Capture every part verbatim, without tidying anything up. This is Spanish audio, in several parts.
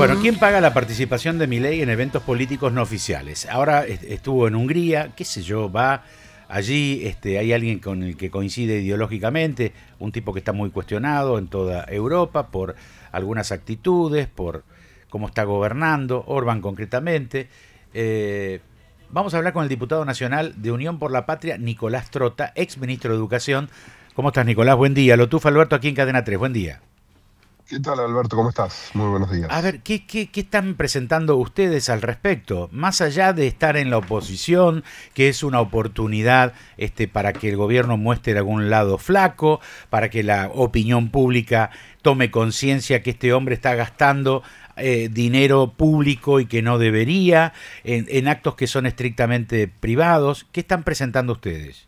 Bueno, ¿quién paga la participación de Milei en eventos políticos no oficiales? Ahora estuvo en Hungría, qué sé yo, va allí, este, hay alguien con el que coincide ideológicamente, un tipo que está muy cuestionado en toda Europa por algunas actitudes, por cómo está gobernando, Orbán concretamente. Eh, vamos a hablar con el diputado nacional de Unión por la Patria, Nicolás Trota, ex ministro de Educación. ¿Cómo estás, Nicolás? Buen día. Lo tufa Alberto aquí en Cadena tres. Buen día. ¿Qué tal, Alberto? ¿Cómo estás? Muy buenos días. A ver, ¿qué, qué, qué están presentando ustedes al respecto? Más allá de estar en la oposición, que es una oportunidad este, para que el gobierno muestre algún lado flaco, para que la opinión pública tome conciencia que este hombre está gastando eh, dinero público y que no debería, en, en actos que son estrictamente privados. ¿Qué están presentando ustedes?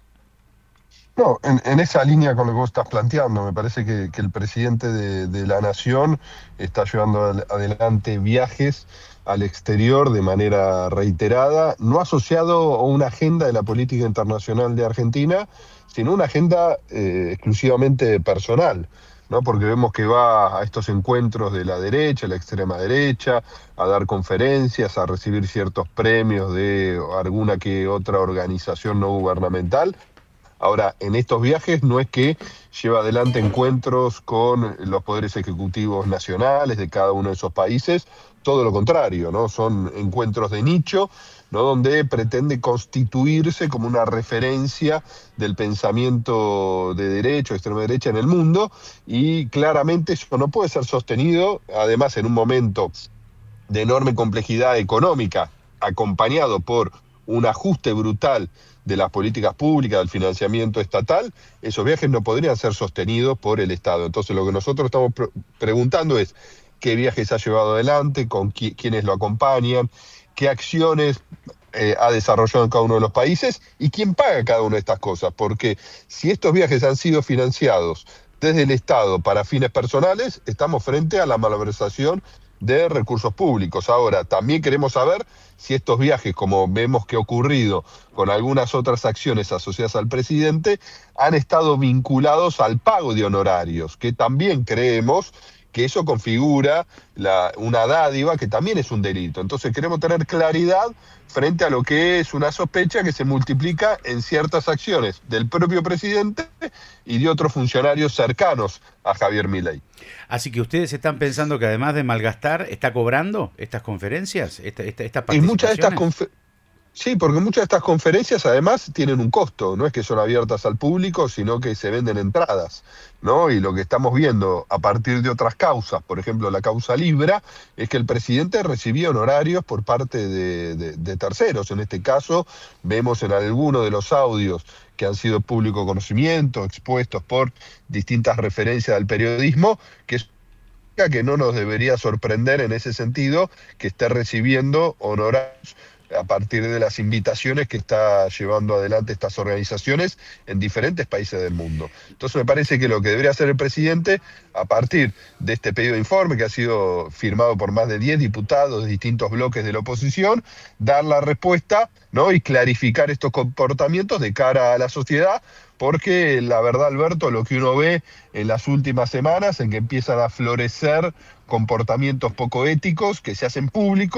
No, en, en esa línea con lo que vos estás planteando, me parece que, que el presidente de, de la Nación está llevando al- adelante viajes al exterior de manera reiterada, no asociado a una agenda de la política internacional de Argentina, sino una agenda eh, exclusivamente personal, ¿no? Porque vemos que va a estos encuentros de la derecha, la extrema derecha, a dar conferencias, a recibir ciertos premios de alguna que otra organización no gubernamental. Ahora, en estos viajes no es que lleva adelante encuentros con los poderes ejecutivos nacionales de cada uno de esos países, todo lo contrario, ¿no? Son encuentros de nicho, ¿no? Donde pretende constituirse como una referencia del pensamiento de derecha o extrema derecha en el mundo, y claramente eso no puede ser sostenido, además en un momento de enorme complejidad económica, acompañado por un ajuste brutal de las políticas públicas, del financiamiento estatal. Esos viajes no podrían ser sostenidos por el Estado. Entonces lo que nosotros estamos pre preguntando es qué viajes ha llevado adelante, con qui quiénes lo acompañan, qué acciones eh, ha desarrollado en cada uno de los países y quién paga cada una de estas cosas. Porque si estos viajes han sido financiados desde el Estado para fines personales, estamos frente a la malversación de recursos públicos. Ahora, también queremos saber si estos viajes, como vemos que ha ocurrido con algunas otras acciones asociadas al presidente, han estado vinculados al pago de honorarios, que también creemos que eso configura la, una dádiva que también es un delito. Entonces queremos tener claridad frente a lo que es una sospecha que se multiplica en ciertas acciones del propio presidente y de otros funcionarios cercanos a Javier Milei. Así que ustedes están pensando que además de malgastar, ¿está cobrando estas conferencias, esta, esta, estas Y muchas de estas participaciones? conferencias... Sí, porque muchas de estas conferencias además tienen un costo, no es que son abiertas al público, sino que se venden entradas, ¿no? Y lo que estamos viendo a partir de otras causas, por ejemplo la causa Libra, es que el presidente recibía honorarios por parte de, de, de terceros. En este caso vemos en alguno de los audios que han sido público conocimiento, expuestos por distintas referencias del periodismo, que es que no nos debería sorprender en ese sentido que esté recibiendo honorarios a partir de las invitaciones que está llevando adelante estas organizaciones en diferentes países del mundo. Entonces me parece que lo que debería hacer el presidente, a partir de este pedido de informe que ha sido firmado por más de diez diputados de distintos bloques de la oposición, dar la respuesta, ¿no? Y clarificar estos comportamientos de cara a la sociedad, porque la verdad, Alberto, lo que uno ve en las últimas semanas, en que empiezan a florecer comportamientos poco éticos que se hacen públicos,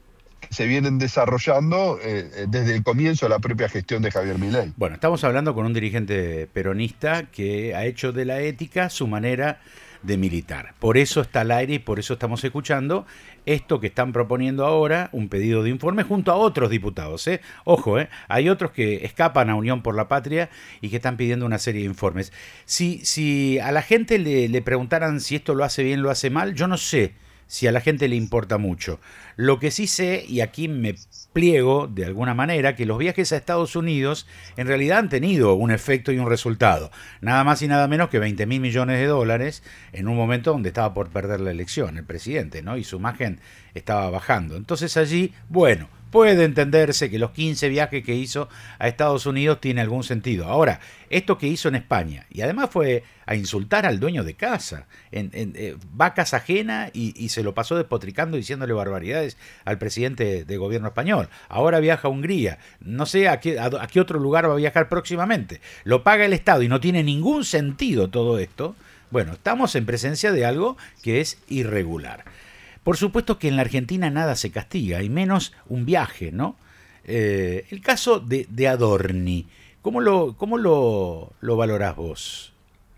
se vienen desarrollando eh, desde el comienzo de la propia gestión de Javier Milei. Bueno, estamos hablando con un dirigente peronista que ha hecho de la ética su manera de militar. Por eso está al aire y por eso estamos escuchando esto que están proponiendo ahora, un pedido de informe junto a otros diputados. ¿eh? Ojo, ¿eh? hay otros que escapan a Unión por la Patria y que están pidiendo una serie de informes. Si, si a la gente le, le preguntaran si esto lo hace bien o lo hace mal, yo no sé si a la gente le importa mucho. Lo que sí sé, y aquí me pliego de alguna manera, que los viajes a Estados Unidos en realidad han tenido un efecto y un resultado. Nada más y nada menos que veinte mil millones de dólares en un momento donde estaba por perder la elección el presidente, ¿no? Y su imagen estaba bajando. Entonces allí, bueno, puede entenderse que los quince viajes que hizo a Estados Unidos tiene algún sentido. Ahora, esto que hizo en España, y además fue a insultar al dueño de casa, en, en eh, va a casa ajena y, y se lo pasó despotricando, diciéndole barbaridades al presidente de gobierno español. Ahora viaja a Hungría, no sé a qué, a, a qué otro lugar va a viajar próximamente. Lo paga el Estado y no tiene ningún sentido todo esto. Bueno, estamos en presencia de algo que es irregular. Por supuesto que en la Argentina nada se castiga, y menos un viaje, ¿no? Eh, el caso de, de Adorni, ¿cómo lo, cómo lo, lo valorás vos?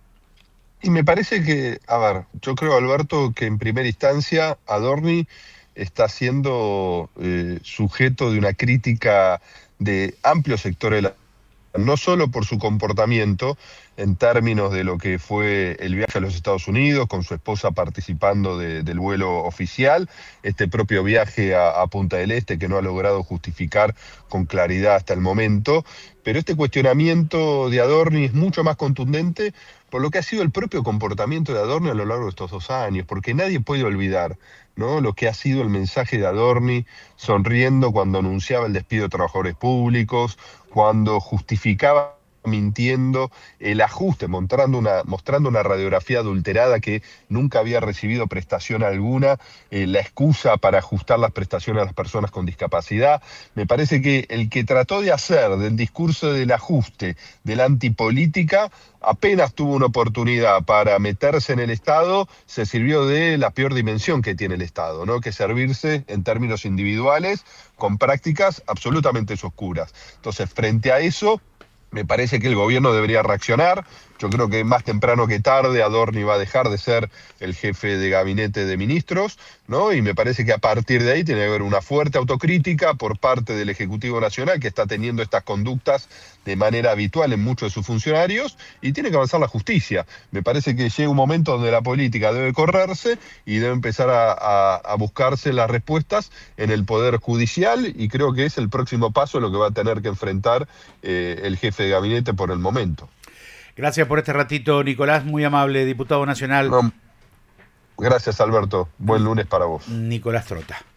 Y me parece que, a ver, yo creo, Alberto, que en primera instancia Adorni está siendo eh, sujeto de una crítica de amplios sectores de la, no solo por su comportamiento en términos de lo que fue el viaje a los Estados Unidos, con su esposa participando de, del vuelo oficial, este propio viaje a, a Punta del Este que no ha logrado justificar con claridad hasta el momento, pero este cuestionamiento de Adorni es mucho más contundente por lo que ha sido el propio comportamiento de Adorni a lo largo de estos dos años, porque nadie puede olvidar, ¿no?, lo que ha sido el mensaje de Adorni sonriendo cuando anunciaba el despido de trabajadores públicos, cuando justificaba mintiendo el ajuste, mostrando una, mostrando una radiografía adulterada que nunca había recibido prestación alguna, eh, la excusa para ajustar las prestaciones a las personas con discapacidad. Me parece que el que trató de hacer del discurso del ajuste, de la antipolítica, apenas tuvo una oportunidad para meterse en el Estado, se sirvió de la peor dimensión que tiene el Estado, ¿no?, que es servirse en términos individuales con prácticas absolutamente oscuras. Entonces, frente a eso, me parece que el gobierno debería reaccionar. Yo creo que más temprano que tarde Adorni va a dejar de ser el jefe de gabinete de ministros, ¿no? Y me parece que a partir de ahí tiene que haber una fuerte autocrítica por parte del Ejecutivo Nacional, que está teniendo estas conductas de manera habitual en muchos de sus funcionarios, y tiene que avanzar la justicia. Me parece que llega un momento donde la política debe correrse y debe empezar a, a, a buscarse las respuestas en el Poder Judicial, y creo que es el próximo paso lo que va a tener que enfrentar eh, el jefe de gabinete por el momento. Gracias por este ratito, Nicolás, muy amable, diputado nacional. No, gracias, Alberto. Buen lunes para vos. Nicolás Trota.